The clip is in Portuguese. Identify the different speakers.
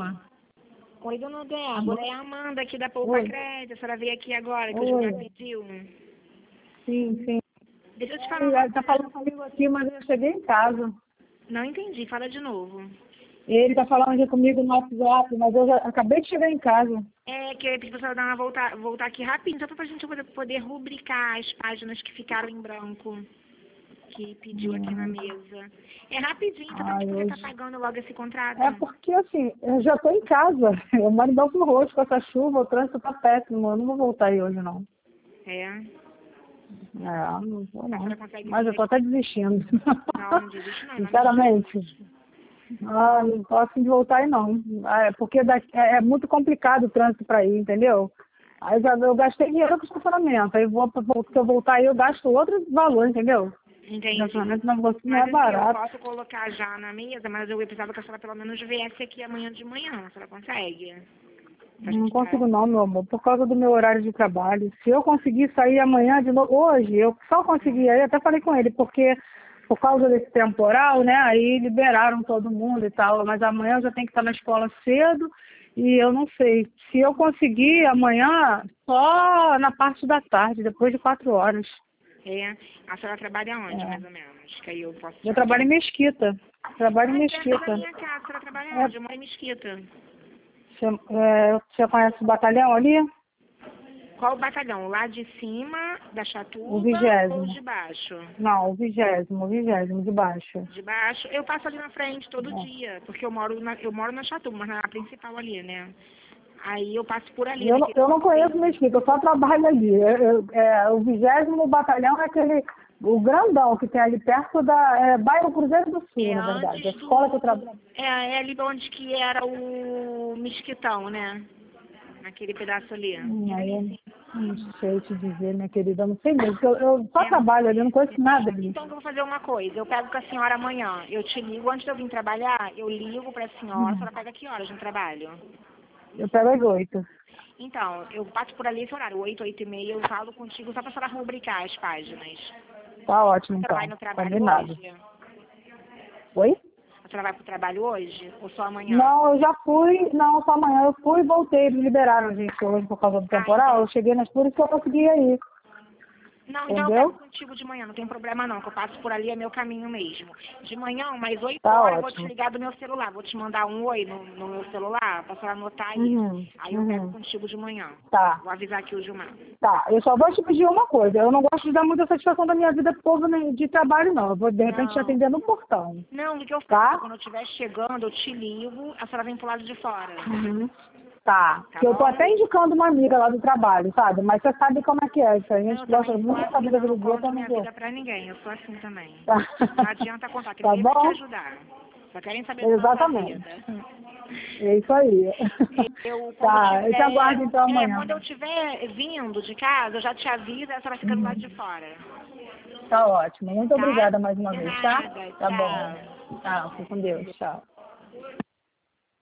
Speaker 1: Débora.
Speaker 2: Oi, dona Débora, é a Amanda aqui da Poupa
Speaker 1: Oi.
Speaker 2: Crédito. A senhora veio aqui agora, que o
Speaker 1: Oi.
Speaker 2: Gilmar pediu.
Speaker 1: Sim, sim.
Speaker 2: Deixa eu te falar uma
Speaker 1: Ele tá
Speaker 2: coisa.
Speaker 1: falando comigo aqui, mas eu cheguei em casa.
Speaker 2: Não entendi, fala de novo.
Speaker 1: Ele tá falando aqui comigo no WhatsApp, mas eu já acabei de chegar em casa.
Speaker 2: É, que eu ia pedir pra senhora dar uma voltar aqui rapidinho, só pra gente poder rubricar as páginas que ficaram em branco, que pediu aqui na mesa. É rapidinho, só pra gente poder estar pagando logo esse contrato.
Speaker 1: É porque, assim, eu já tô em casa. Eu moro em Belfort Roxo com essa chuva, o trânsito tá péssimo. Eu não vou voltar aí hoje, não.
Speaker 2: É.
Speaker 1: Não vou, não.
Speaker 2: A senhora consegue
Speaker 1: Mas eu tô até desistindo.
Speaker 2: Não desiste não.
Speaker 1: Sinceramente. Não tô afim de voltar aí, não. Porque é muito complicado o trânsito para ir, entendeu? Aí eu gastei dinheiro com estacionamento. Aí se eu voltar aí, eu gasto outro valor, entendeu?
Speaker 2: Entendi.
Speaker 1: Estacionamento não
Speaker 2: Mas
Speaker 1: é
Speaker 2: assim,
Speaker 1: barato.
Speaker 2: eu posso colocar já na mesa, mas eu precisava que a senhora pelo menos viesse aqui amanhã de manhã. A senhora consegue?
Speaker 1: Não consigo não, meu amor, por causa do meu horário de trabalho. Se eu conseguir sair amanhã de novo, hoje, eu só consegui, aí até falei com ele, porque por causa desse temporal, né, aí liberaram todo mundo e tal, mas amanhã eu já tenho que estar na escola cedo e eu não sei. Se eu conseguir amanhã, só na parte da tarde, depois de 4 horas.
Speaker 2: É. A senhora trabalha onde, mais ou menos? Que aí eu posso...
Speaker 1: Eu trabalho em Mesquita. Trabalho em
Speaker 2: Perto da
Speaker 1: Mesquita.
Speaker 2: minha casa. A senhora trabalha onde? Eu moro em Mesquita.
Speaker 1: Você conhece o batalhão ali?
Speaker 2: Qual o batalhão? Lá de cima, da
Speaker 1: O
Speaker 2: Chatuba
Speaker 1: 20º.
Speaker 2: ou de baixo?
Speaker 1: Não, o 20º, de baixo.
Speaker 2: De baixo. Eu passo ali na frente todo dia, porque eu moro na Chatuba, mas na principal ali, né? Aí eu passo por ali.
Speaker 1: Eu não conheço Mesquita, eu só trabalho ali. O 20º batalhão é aquele, o grandão que tem ali perto da bairro Cruzeiro do Sul, na verdade. A escola que eu trabalho.
Speaker 2: É ali onde que era o Mesquitão, né? Naquele pedaço ali.
Speaker 1: Aí eu não sei te dizer, minha querida, eu não sei mesmo, porque eu só trabalho ali, eu não conheço nada ali.
Speaker 2: Então eu vou fazer uma coisa, eu pego com a senhora amanhã, eu te ligo, antes de eu vir trabalhar, eu ligo pra senhora, a senhora pega que horas no trabalho?
Speaker 1: Eu pego às 8.
Speaker 2: Então, eu passo por ali esse horário, 8, 8h30, eu falo contigo só pra senhora rubricar as páginas.
Speaker 1: Tá ótimo,
Speaker 2: A senhora
Speaker 1: então.
Speaker 2: vai no trabalho
Speaker 1: Combinado.
Speaker 2: hoje?
Speaker 1: Oi?
Speaker 2: A senhora vai pro trabalho hoje? Ou só amanhã?
Speaker 1: Não, eu já fui, não, só amanhã eu fui e voltei, eles liberaram a gente hoje por causa do temporal, eu cheguei nas por isso que eu consegui ir.
Speaker 2: Não, então eu
Speaker 1: Entendeu?
Speaker 2: pego contigo de manhã, não tem problema não, que eu passo por ali, é meu caminho mesmo. De manhã, umas 8
Speaker 1: Tá
Speaker 2: horas, eu vou te
Speaker 1: ótimo.
Speaker 2: ligar do meu celular, vou te mandar um oi no meu celular, pra senhora anotar aí. Aí eu pego contigo de manhã.
Speaker 1: Tá.
Speaker 2: Vou avisar aqui o Gilmar.
Speaker 1: Tá, eu só vou te pedir uma coisa, eu não gosto de dar muita satisfação da minha vida pro povo de trabalho, não. Eu vou, de repente, te atender no portão.
Speaker 2: Não, o que eu faço?
Speaker 1: Tá?
Speaker 2: Quando eu estiver chegando, eu te ligo, a senhora vem pro lado de fora.
Speaker 1: Tá.
Speaker 2: Tá
Speaker 1: Que eu tô
Speaker 2: bom?
Speaker 1: até indicando uma amiga lá do trabalho, sabe? Mas você sabe como é que é. Se a
Speaker 2: Não,
Speaker 1: gente
Speaker 2: eu
Speaker 1: gosta
Speaker 2: também sou
Speaker 1: muito da
Speaker 2: assim,
Speaker 1: vida
Speaker 2: eu não
Speaker 1: do dia,
Speaker 2: conto
Speaker 1: eu não
Speaker 2: minha
Speaker 1: vou.
Speaker 2: vida pra ninguém, eu sou assim também.
Speaker 1: Tá.
Speaker 2: Não adianta contar, que
Speaker 1: Tá
Speaker 2: ninguém vai te
Speaker 1: bom?
Speaker 2: ajudar. Só querem saber da nossa
Speaker 1: Exatamente.
Speaker 2: vida.
Speaker 1: É isso aí. Tá, eu te aguardo então amanhã.
Speaker 2: Quando eu estiver vindo de casa, eu já te aviso, a senhora fica do lado de fora.
Speaker 1: Tá ótimo. Muito
Speaker 2: Tá?
Speaker 1: obrigada mais uma
Speaker 2: De
Speaker 1: vez, tá?
Speaker 2: nada,
Speaker 1: Tá
Speaker 2: tchau.
Speaker 1: bom. Tá, fique com Deus. Tchau.